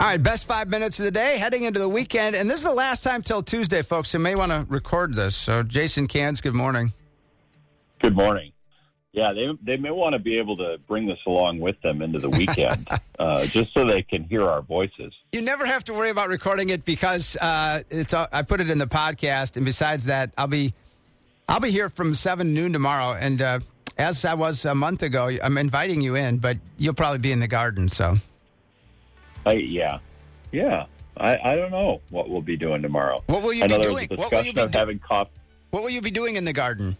All right, best 5 minutes of the day, heading into the weekend. And this is the last time till Tuesday, folks. You may want to record this. So, Jason Cans, good morning. Good morning. Yeah, they may want to be able to bring this along with them into the weekend, just so they can hear our voices. You never have to worry about recording it because I put it in the podcast. And besides that, I'll be here from 7 noon tomorrow. And as I was a month ago, I'm inviting you in, but you'll probably be in the garden. So, yeah. I don't know what we'll be doing tomorrow. What will you I be know doing? There was a discussion of having coffee. What will you be doing in the garden?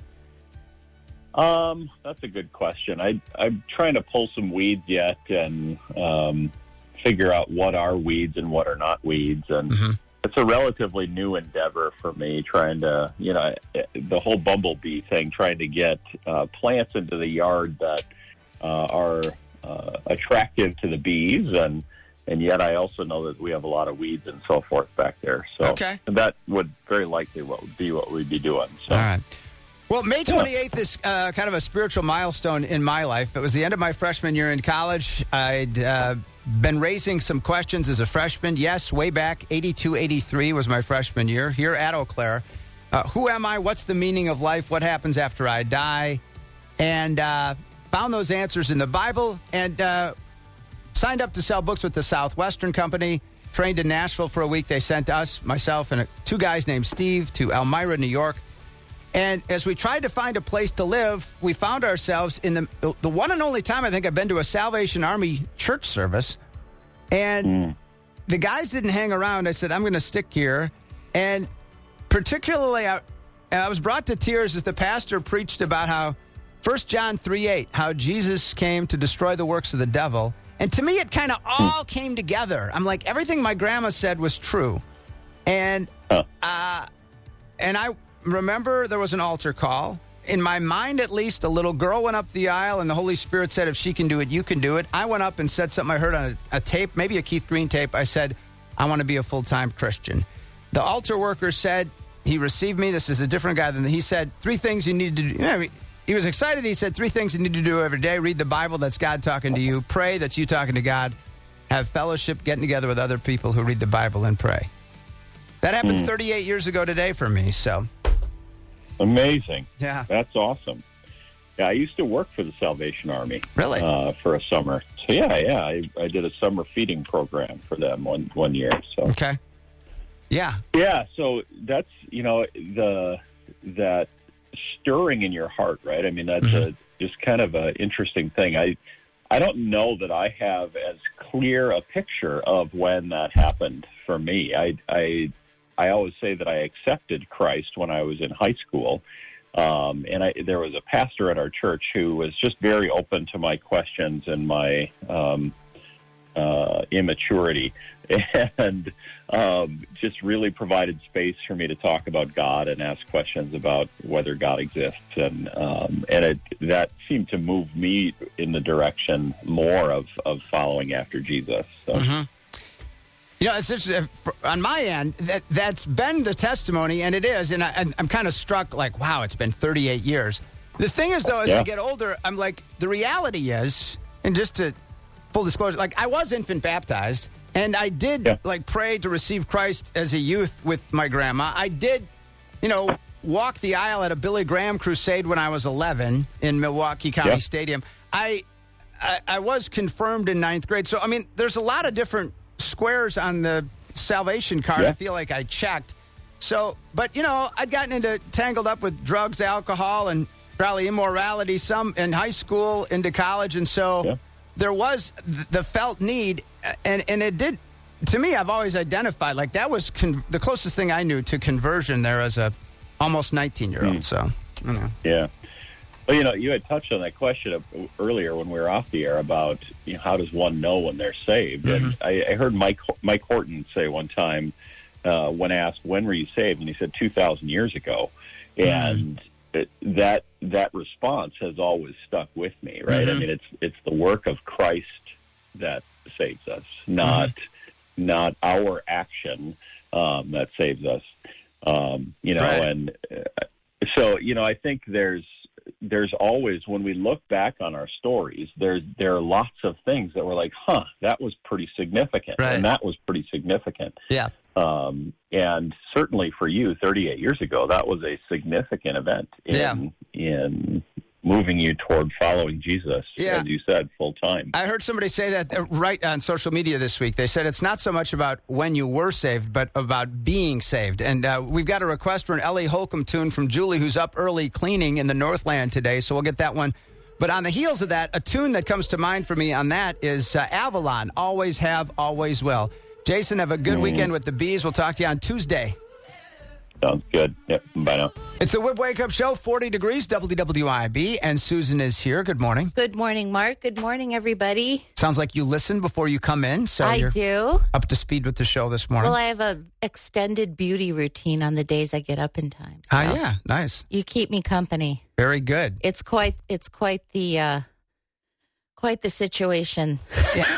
That's a good question. I'm trying to pull some weeds yet and figure out what are weeds and what are not weeds. And it's a relatively new endeavor for me, trying to, the whole bumblebee thing, trying to get plants into the yard that are attractive to the bees. And yet I also know that we have a lot of weeds and so forth back there. So that would very likely be what we'd be doing. So. All right. Well, May 28th is kind of a spiritual milestone in my life. It was the end of my freshman year in college. I'd been raising some questions as a freshman. Yes, way back, 82, 83 was my freshman year here at Eau Claire. Who am I? What's the meaning of life? What happens after I die? And found those answers in the Bible and signed up to sell books with the Southwestern Company. Trained in Nashville for a week. They sent us, myself, and two guys named Steve to Elmira, New York. And as we tried to find a place to live, we found ourselves in the one and only time I think I've been to a Salvation Army church service. And the guys didn't hang around. I said, I'm going to stick here. And particularly, I was brought to tears as the pastor preached about how 1 John 3:8, how Jesus came to destroy the works of the devil. And to me, it kind of all came together. I'm like, everything my grandma said was true. And I remember there was an altar call. In my mind, at least, a little girl went up the aisle, and the Holy Spirit said, if she can do it, you can do it. I went up and said something I heard on a tape, maybe a Keith Green tape. I said, I want to be a full-time Christian. The altar worker said, he received me. This is a different guy than he said, 3 things you need to do. He was excited. He said 3 things you need to do every day. Read the Bible. That's God talking to you. Pray. That's you talking to God. Have fellowship, getting together with other people who read the Bible and pray. That happened 38 years ago today for me, so. Amazing. Yeah. That's awesome. Yeah, I used to work for the Salvation Army. Really? For a summer. So, I did a summer feeding program for them one year. So. Okay. Yeah. Yeah, so that's, that stirring in your heart, right? I mean, that's just kind of an interesting thing. I don't know that I have as clear a picture of when that happened for me. I always say that I accepted Christ when I was in high school, and there was a pastor at our church who was just very open to my questions and my immaturity, and just really provided space for me to talk about God and ask questions about whether God exists, and that seemed to move me in the direction more of following after Jesus. So. It's interesting. On my end, that's been the testimony, and it is. And I'm kind of struck, like, wow, it's been 38 years. The thing is, though, as I get older, I'm like, the reality is, and just to full disclosure, like, I was infant baptized, and I did, pray to receive Christ as a youth with my grandma. I did, walk the aisle at a Billy Graham crusade when I was 11 in Milwaukee County Stadium. I was confirmed in 9th grade. So, I mean, there's a lot of different squares on the salvation card. I feel like I checked. So, but I'd gotten tangled up with drugs, alcohol, and probably immorality, some in high school, into college. And so there was the felt need. And it did, to me, I've always identified, like, that was the closest thing I knew to conversion there as a almost 19-year-old. So, Yeah. Well, you had touched on that question earlier when we were off the air about how does one know when they're saved. And I heard Mike Horton say one time when asked, when were you saved? And he said 2,000 years ago. And that response has always stuck with me, right? I mean, it's the work of Christ that saves us, not our action that saves us. And so, I think there's there's always, when we look back on our stories, there are lots of things that we're like, that was pretty significant. Right. And that was pretty significant. Yeah. And certainly for you, 38 years ago, that was a significant event in moving you toward following Jesus, as you said, full time. I heard somebody say that right on social media this week. They said it's not so much about when you were saved, but about being saved. And we've got a request for an Ellie Holcomb tune from Julie, who's up early cleaning in the Northland today, so we'll get that one. But on the heels of that, a tune that comes to mind for me on that is Avalon, Always Have, Always Will. Jason, have a good weekend with the Bees. We'll talk to you on Tuesday. Sounds good. Yep. Bye now. It's the Whip Wake Up Show, 40 degrees, WWIB, and Susan is here. Good morning. Good morning, Mark. Good morning, everybody. Sounds like you listen before you come in, so I you're do. Up to speed with the show this morning. Well, I have an extended beauty routine on the days I get up in time. So yeah, nice. You keep me company. Very good. It's quite the situation. Yeah.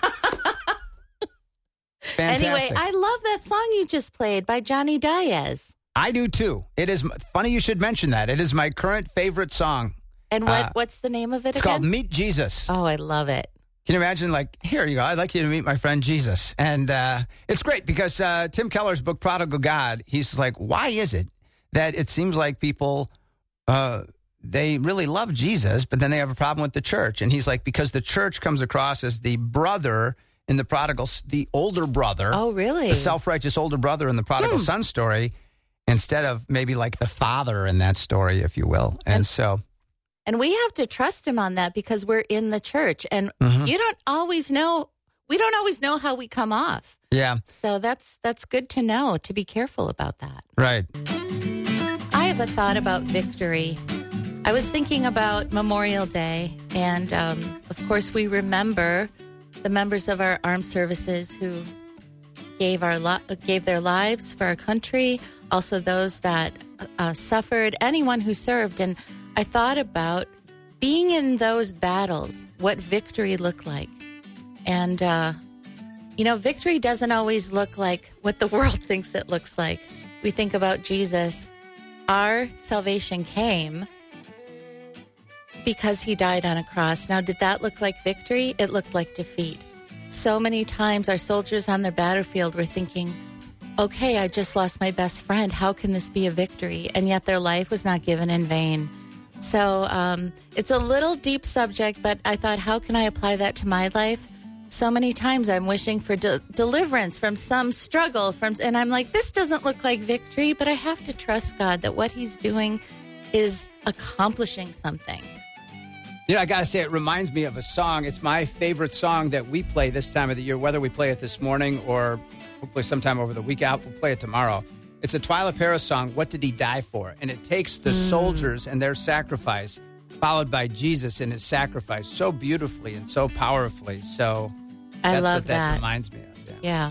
Fantastic. Anyway, I love that song you just played by Johnny Diaz. I do too. It is funny you should mention that. It is my current favorite song. And what's the name of it it's again? It's called Meet Jesus. Oh, I love it. Can you imagine, like, here you go, I'd like you to meet my friend Jesus. And it's great because Tim Keller's book, Prodigal God, he's like, why is it that it seems like people, they really love Jesus, but then they have a problem with the church? And he's like, because the church comes across as the brother in the prodigal, the older brother. Oh, really? The self-righteous older brother in the prodigal son story, instead of maybe like the father in that story, if you will. And we have to trust him on that because we're in the church, and you don't always know. We don't always know how we come off. Yeah. So that's good to know, to be careful about that. Right. I have a thought about victory. I was thinking about Memorial Day, and of course we remember the members of our armed services who gave their lives for our country, also those that suffered, anyone who served. And I thought about being in those battles, what victory looked like. And, victory doesn't always look like what the world thinks it looks like. We think about Jesus. Our salvation came because he died on a cross. Now, did that look like victory? It looked like defeat. So many times our soldiers on the battlefield were thinking, okay, I just lost my best friend. How can this be a victory? And yet their life was not given in vain. So it's a little deep subject, but I thought, how can I apply that to my life? So many times I'm wishing for deliverance from some struggle, and I'm like, this doesn't look like victory, but I have to trust God that what he's doing is accomplishing something. I got to say, it reminds me of a song. It's my favorite song that we play this time of the year, whether we play it this morning or hopefully sometime over the week out. We'll play it tomorrow. It's a Twyla Paris song, What Did He Die For? And it takes the soldiers and their sacrifice, followed by Jesus and his sacrifice, so beautifully and so powerfully. So I love what that reminds me of. Yeah.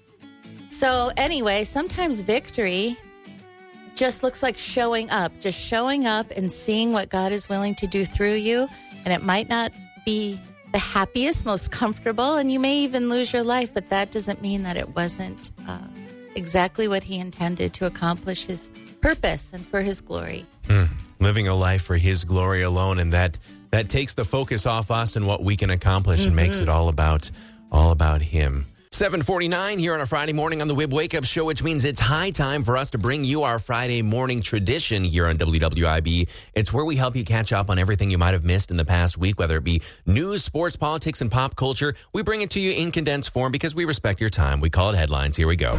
So anyway, sometimes victory just looks like showing up and seeing what God is willing to do through you. And it might not be the happiest, most comfortable, and you may even lose your life, but that doesn't mean that it wasn't exactly what he intended to accomplish his purpose and for his glory. Living a life for his glory alone, and that takes the focus off us and what we can accomplish and makes it all about him. 7:49 here on a Friday morning on the Wib Wake Up Show, which means it's high time for us to bring you our Friday morning tradition here on WWIB. It's where we help you catch up on everything you might have missed in the past week, whether it be news, sports, politics, and pop culture. We bring it to you in condensed form because we respect your time. We call it headlines. Here we go.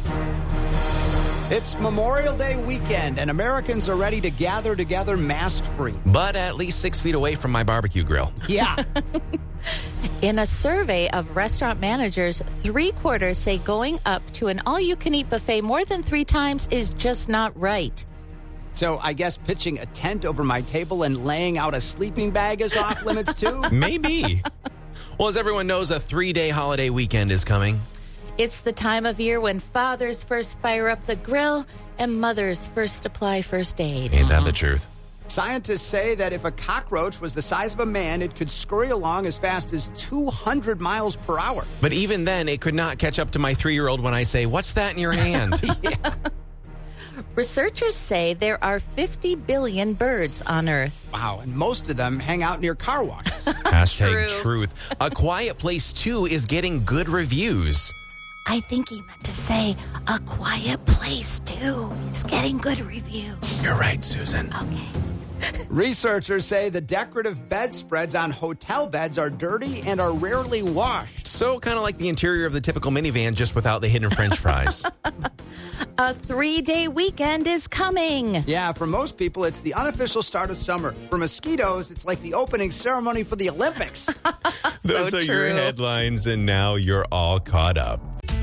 It's Memorial Day weekend, and Americans are ready to gather together mask-free. But at least 6 feet away from my barbecue grill. Yeah. In a survey of restaurant managers, 3/4 say going up to an all-you-can-eat buffet more than 3 times is just not right. So I guess pitching a tent over my table and laying out a sleeping bag is off limits too? Maybe. Well, as everyone knows, a 3-day holiday weekend is coming. It's the time of year when fathers first fire up the grill and mothers first apply first aid. Ain't that the truth? Scientists say that if a cockroach was the size of a man, it could scurry along as fast as 200 miles per hour. But even then, it could not catch up to my 3-year-old when I say, "What's that in your hand?" Yeah. Researchers say there are 50 billion birds on Earth. Wow, and most of them hang out near car washes. Hashtag True. truth. A Quiet Place 2 is getting good reviews. I think he meant to say A Quiet Place too. It's getting good reviews. You're right, Susan. Okay. Researchers say the decorative bedspreads on hotel beds are dirty and are rarely washed. So kind of like the interior of the typical minivan, just without the hidden French fries. A 3-day weekend is coming. Yeah, for most people, it's the unofficial start of summer. For mosquitoes, it's like the opening ceremony for the Olympics. Those are your true. headlines, and now you're all caught up.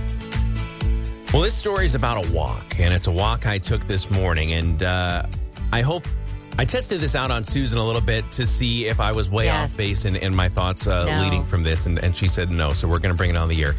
Well, this story is about a walk, and it's a walk I took this morning, and I tested this out on Susan a little bit to see if I was way Yes. off base in my thoughts No. leading from this, and she said no, so we're going to bring it on the air.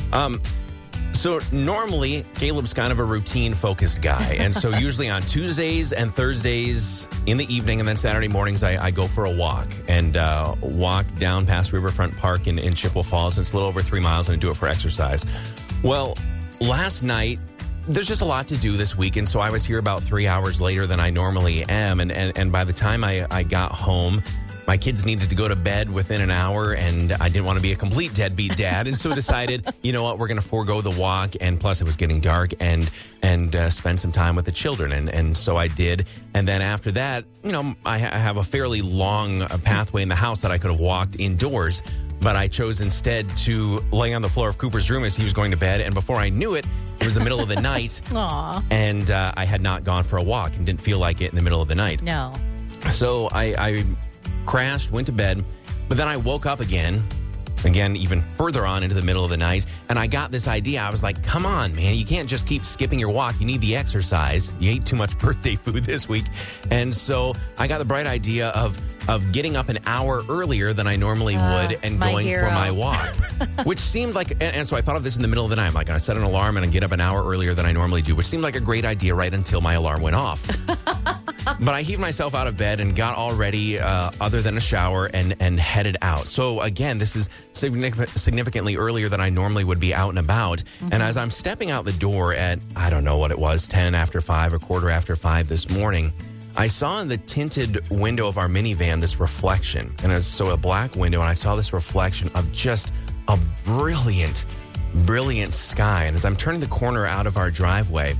So normally, Caleb's kind of a routine-focused guy, and so usually on Tuesdays and Thursdays in the evening, and then Saturday mornings, I go for a walk, and walk down past Riverfront Park in Chippewa Falls. It's a little over 3 miles, and I do it for exercise. Well, last night, there's just a lot to do this week, and so I was here about 3 hours later than I normally am, and by the time I got home, my kids needed to go to bed within an hour, and I didn't want to be a complete deadbeat dad, and so decided, you know what, we're going to forego the walk, and plus it was getting dark, and spend some time with the children, and so I did. And then after that, you know, I have a fairly long pathway in the house that I could have walked indoors, but I chose instead to lay on the floor of Cooper's room as he was going to bed, and before I knew it, it was the middle of the night, Aw. and I had not gone for a walk and didn't feel like it in the middle of the night. No. So I crashed, went to bed, but then I woke up again, even further on into the middle of the night, and I got this idea. I was like, come on, man, you can't just keep skipping your walk. You need the exercise. You ate too much birthday food this week. And so I got the bright idea of getting up an hour earlier than I normally would and my going hero. for my walk, which seemed like, and so I thought of this in the middle of the night. I'm like, I set an alarm and I get up an hour earlier than I normally do, which seemed like a great idea right until my alarm went off. But I heaved myself out of bed and got all ready, other than a shower, and headed out. So again, this is significantly earlier than I normally would be out and about. Mm-hmm. And as I'm stepping out the door at, I don't know what it was, 10 after 5 or quarter after 5 this morning, I saw in the tinted window of our minivan this reflection. And it's so a black window, and I saw this reflection of just a brilliant, brilliant sky. And as I'm turning the corner out of our driveway,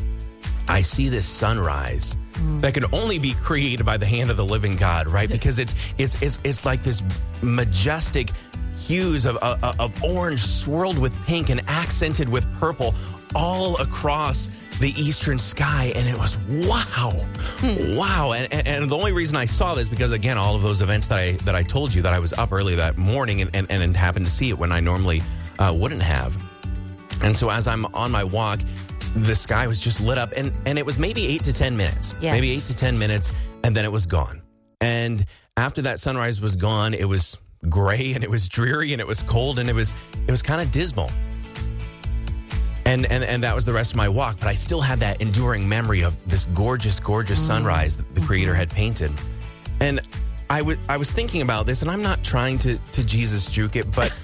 I see this sunrise that could only be created by the hand of the living God, right? Because it's like this majestic hues of orange swirled with pink and accented with purple all across the eastern sky, and it was wow. And the only reason I saw this because, again, all of those events that I told you that I was up early that morning and happened to see it when I normally wouldn't have. And so as I'm on my walk, the sky was just lit up, and it was maybe 8 to 10 minutes. Yeah. Maybe 8 to 10 minutes, and then it was gone. And after that sunrise was gone, it was gray, and it was dreary, and it was cold, and it was kind of dismal. And that was the rest of my walk, but I still had that enduring memory of this gorgeous, gorgeous sunrise that the Creator had painted. And I was thinking about this, and I'm not trying to Jesus juke it, but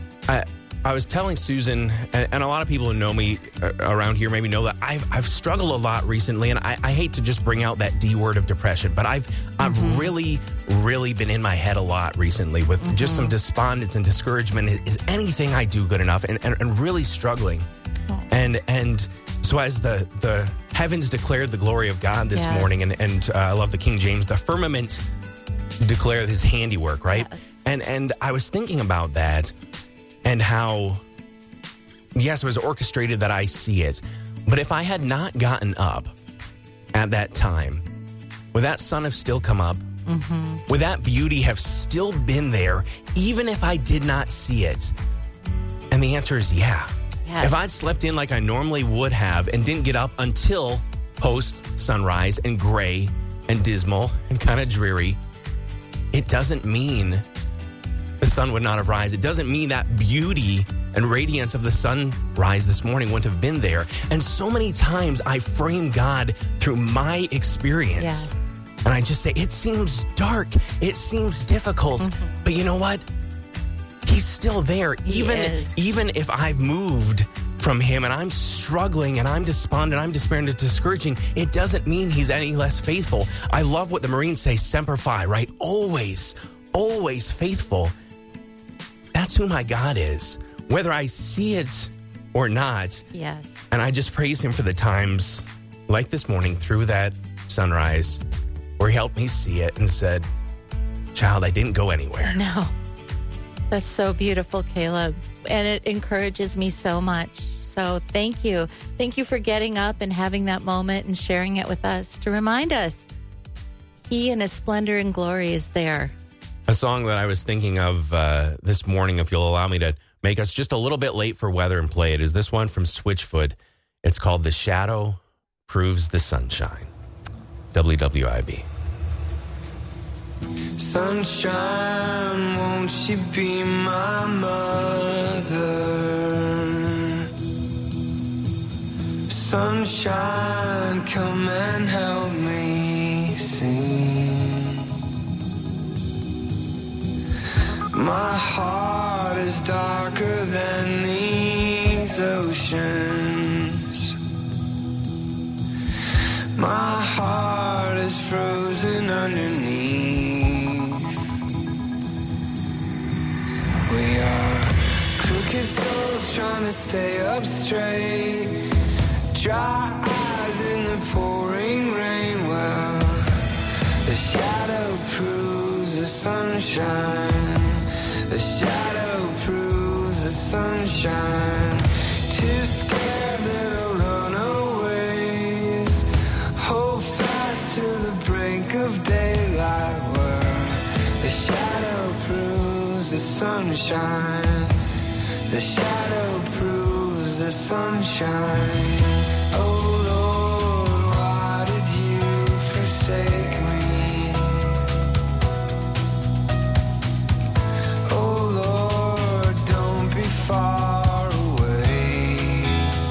I was telling Susan, and a lot of people who know me around here maybe know that I've struggled a lot recently, and I hate to just bring out that D word of depression, but I've really, really been in my head a lot recently with just some despondence and discouragement. Is anything I do good enough? And really struggling. And so as the heavens declared the glory of God this morning, and I love the King James, the firmament declared his handiwork, right? Yes. And I was thinking about that. And how, yes, it was orchestrated that I see it. But if I had not gotten up at that time, would that sun have still come up? Mm-hmm. Would that beauty have still been there, even if I did not see it? And the answer is yeah. Yes. If I'd slept in like I normally would have and didn't get up until post-sunrise and gray and dismal and kind of dreary, it doesn't mean the sun would not have risen. It doesn't mean that beauty and radiance of the sunrise this morning wouldn't have been there. And so many times I frame God through my experience. Yes. And I just say, it seems dark. It seems difficult. Mm-hmm. But you know what? He's still there. Even if I've moved from him and I'm struggling and I'm despondent, I'm despairing and discouraging, it doesn't mean he's any less faithful. I love what the Marines say, Semper Fi, right? Always, always faithful. That's who my God is, whether I see it or not. Yes. And I just praise him for the times like this morning through that sunrise where he helped me see it and said, child, I didn't go anywhere. No. That's so beautiful, Caleb. And it encourages me so much. So thank you. Thank you for getting up and having that moment and sharing it with us to remind us he in his splendor and glory is there. A song that I was thinking of this morning, if you'll allow me to make us just a little bit late for weather and play it, is this one from Switchfoot. It's called The Shadow Proves the Sunshine. WWIB. Sunshine, won't she be my mother? Sunshine, come and help me sing. My heart is darker than these oceans. My heart is frozen underneath. We are crooked souls trying to stay up straight. Dry eyes in the pouring rain. Well, the shadow proves the sunshine. The shadow proves the sunshine. Too scared little runaways. Hold fast to the brink of daylight. Well, the shadow proves the sunshine. The shadow proves the sunshine. Oh Lord, why did you forsake me? Oh Lord, don't be far away.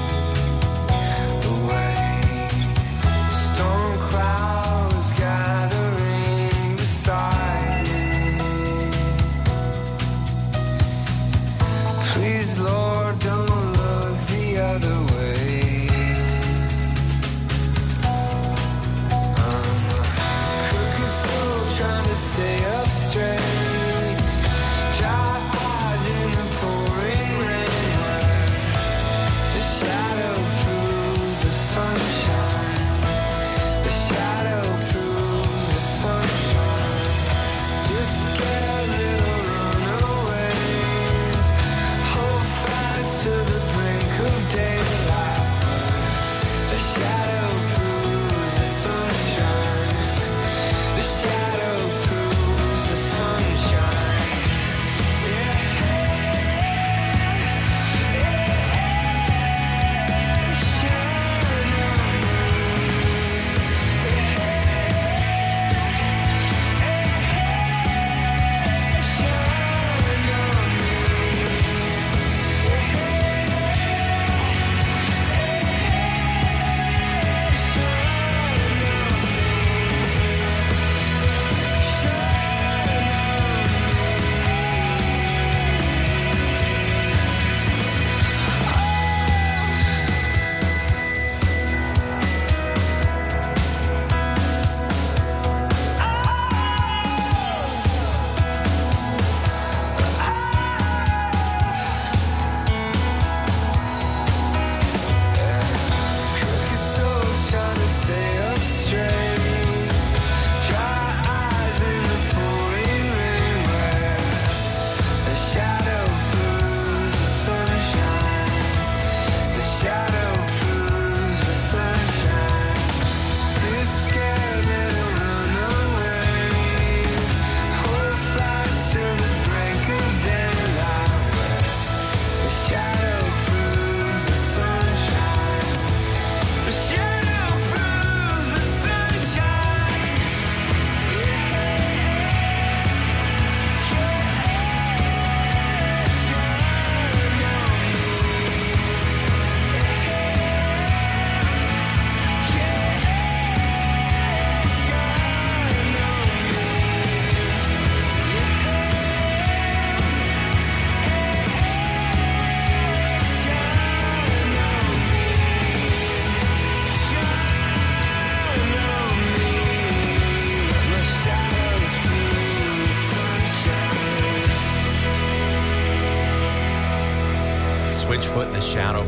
Storm clouds gathering beside me. Please, Lord, don't look the other way.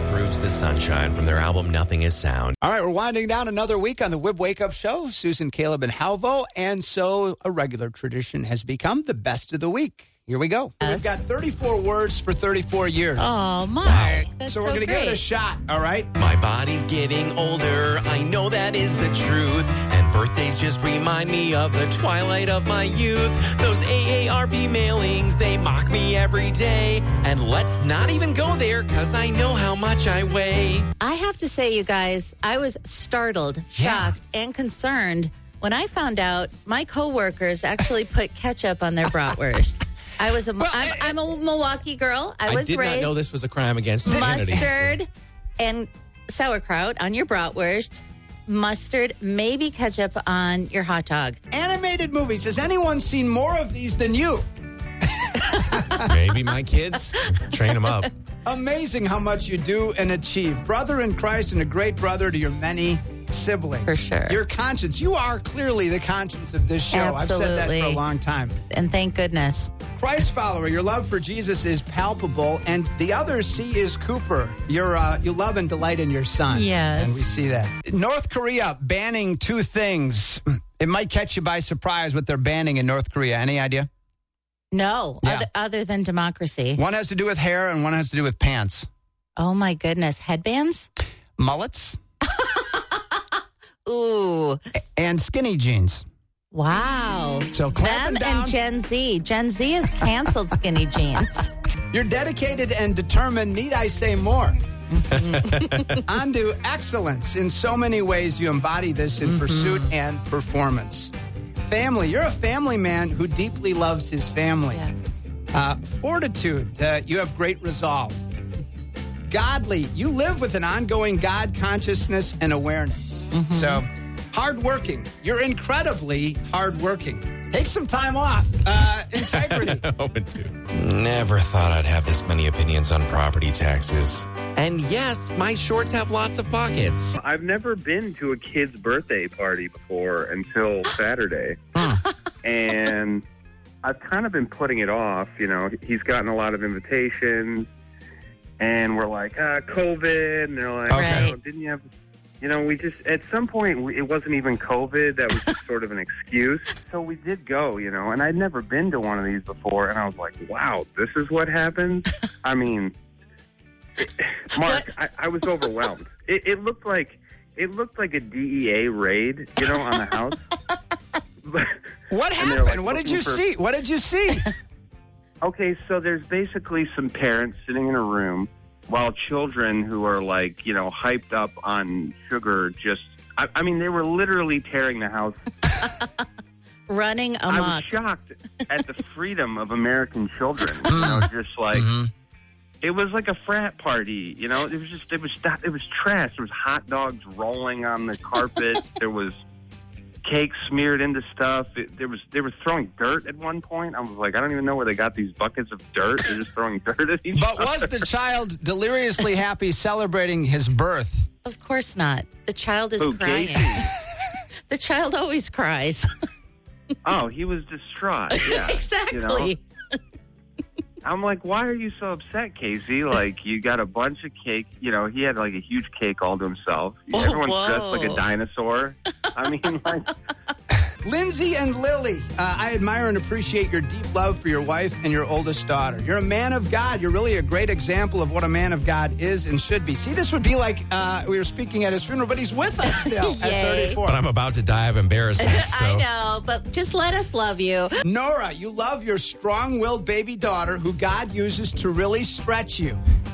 Proves the Sunshine from their album Nothing Is Sound. All right, we're winding down another week on the Wib Wake Up Show. Susan, Caleb, and Halvo. And so a regular tradition has become the best of the week. Here we go. Yes. We've got 34 words for 34 years. Oh, Mark. That's So we're going to give it a shot, all right? My body's getting older, I know that is the truth. And birthdays just remind me of the twilight of my youth. Those AARP mailings, they mock me every day. And let's not even go there, because I know how much I weigh. I have to say, you guys, I was startled, shocked, and concerned when I found out my coworkers actually put ketchup on their bratwurst. I'm a Milwaukee girl. I was did raised not know this was a crime against humanity. mustard and sauerkraut on your bratwurst, mustard, maybe ketchup on your hot dog. Animated movies. Has anyone seen more of these than you? Maybe my kids. Train them up. Amazing how much you do and achieve. Brother in Christ and a great brother to your many siblings. For sure. Your conscience. You are clearly the conscience of this show. Absolutely. I've said that for a long time. And thank goodness. Christ follower, your love for Jesus is palpable, and the other C is Cooper. You love and delight in your son. Yes. And we see that. North Korea banning two things. It might catch you by surprise what they're banning in North Korea. Any idea? No, Yeah. other than democracy. One has to do with hair and one has to do with pants. Oh, my goodness. Headbands? Mullets Ooh. and skinny jeans. Wow. So clamping Them down. and Gen Z. Gen Z has canceled skinny jeans. You're dedicated and determined. Need I say more? On to excellence. In so many ways, you embody this in pursuit and performance. Family. You're a family man who deeply loves his family. Yes. Fortitude. You have great resolve. Godly. You live with an ongoing God consciousness and awareness. So, hardworking. You're incredibly hardworking. Take some time off. Integrity. Open to. Never thought I'd have this many opinions on property taxes. And yes, my shorts have lots of pockets. I've never been to a kid's birthday party before until Saturday. And I've kind of been putting it off. You know, he's gotten a lot of invitations, and we're like, COVID. And they're like, Okay. oh, didn't you have... You know, we just, at some point, it wasn't even COVID. That was just sort of an excuse. So we did go, you know, and I'd never been to one of these before. And I was like, wow, this is what happens? I mean, Mark, I was overwhelmed. It looked like a DEA raid, you know, on the house. What And they're, like, happened? What did looking you for- see? What did you see? Okay, so there's basically some parents sitting in a room while children who are, like, you know, hyped up on sugar just... I mean, they were literally tearing the house. Running I was amok. shocked at the freedom of American children. You know, just like... It was like a frat party, you know? It was trash. There was hot dogs rolling on the carpet. There was cake smeared into stuff. They were throwing dirt at one point. I was like, I don't even know where they got these buckets of dirt. They're just throwing dirt at each But other. was the child deliriously happy celebrating his birth? Of course not. The child is Who, crying. Casey? The child always cries. Oh, he was distraught. Yeah, Exactly. You know? I'm like, why are you so upset, Casey? Like, you got a bunch of cake. You know, he had like a huge cake all to himself. Oh, Everyone's whoa. dressed like a dinosaur. I mean, like, Lindsay and Lily, I admire and appreciate your deep love for your wife and your oldest daughter. You're a man of God. You're really a great example of what a man of God is and should be. See, this would be like we were speaking at his funeral, but he's with us still at Yay. 34. But I'm about to die of embarrassment. So. I know, but just let us love you. Nora, you love your strong-willed baby daughter who God uses to really stretch you.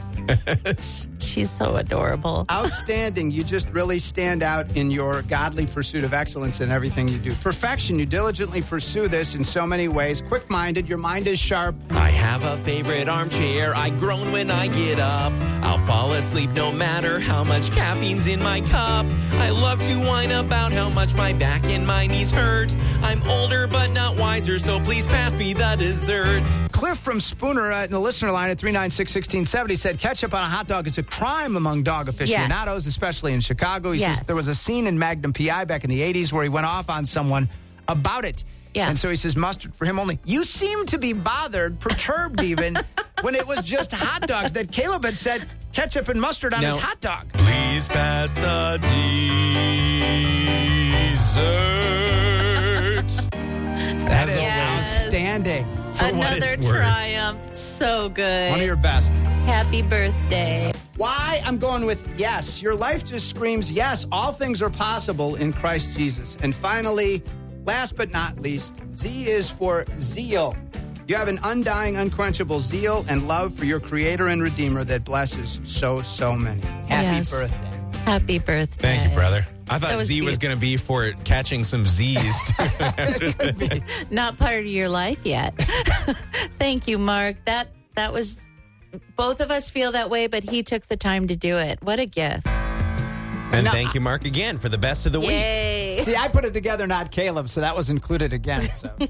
She's so adorable. Outstanding. You just really stand out in your godly pursuit of excellence in everything you do. Perfection. You diligently pursue this in so many ways. Quick-minded. Your mind is sharp. I have a favorite armchair. I groan when I get up. I'll fall asleep no matter how much caffeine's in my cup. I love to whine about how much my back and my knees hurt. I'm older but not wiser, so please pass me the dessert. Cliff from Spooner in the listener line at 396-1670 said ketchup on a hot dog is a crime among dog aficionados, especially in Chicago. He says there was a scene in Magnum P.I. back in the 80s where he went off on someone about it. Yeah. And so he says mustard for him only. You seem to be bothered, perturbed even, when it was just hot dogs that Caleb had said ketchup and mustard on Now- his hot dog. Please pass the dessert. That is Yes. outstanding. For what Another it's worth. triumph. So good. One of your best. Happy birthday. Why? I'm going with yes. Your life just screams yes. All things are possible in Christ Jesus. And finally, last but not least, Z is for zeal. You have an undying, unquenchable zeal and love for your Creator and Redeemer that blesses so many. Happy Yes. birthday. Happy birthday. Thank you, brother. I That thought was Z was beautiful. going to be for catching some Z's. Not part of your life yet. Thank you, Mark. That was, both of us feel that way, but he took the time to do it. What a gift. And thank you, Mark, again for the best of the week. Yay. See, I put it together, not Caleb, so that was included again. So.